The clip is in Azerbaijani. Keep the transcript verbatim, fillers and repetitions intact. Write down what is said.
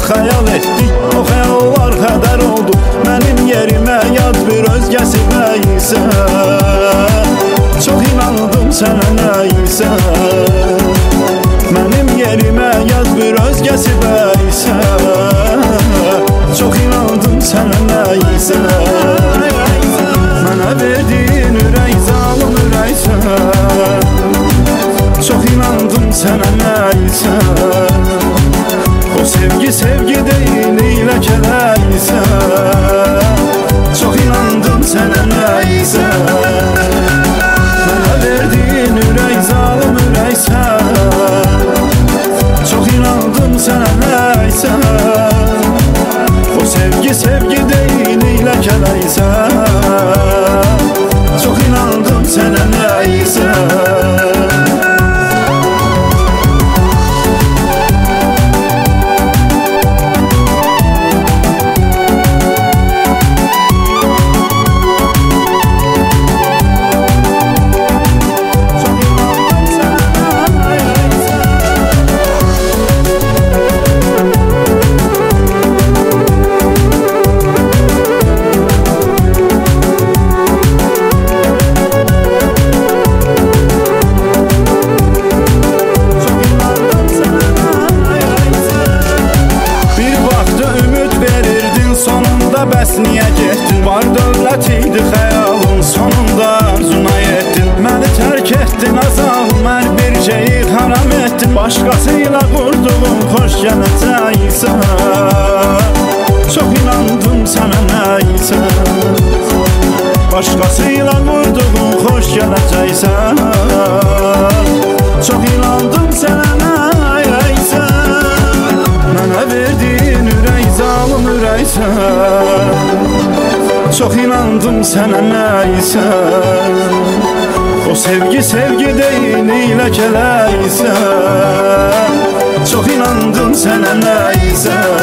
xəyal etdik, o xəyallar xədər oldu. Mənim yerimə yad bir özgəsi nəysə, çox inandım sənə nəysə. Mənim yerimə yad bir özgəsi nəysə, çox inandım sənə nəysə. Mənə verdiyin ürək zalım ürəksə, çox inandım sənə nəysə. O sevgi sevgi deyil iləkələysə, çox inandım sənə nəysə. Mənə verdiyin ürək zalım ürəksə, çox inandım sənə nəysə. O sevgi sevgi deyil iləkələysə, çok inandım sənə nəysə. Bəs niyə getdin? Var dövlət idi xəyalın, sonunda arzuna yetdin. Məni tərk etdin azal, mən bir şeyi haram etdin. Başqasıyla qurduğun xoş gələcəksə, çox inandım sənə nəysə. Başqasıyla qurduğun xoş gələcəksə, çox inandım sənə nəysə. Mənə verdiyin ürək zalım ürəksə, çok inandım sənə nəysə. O sevgi sevgi deyil iləkələysə, çok inandım sənə nəysə.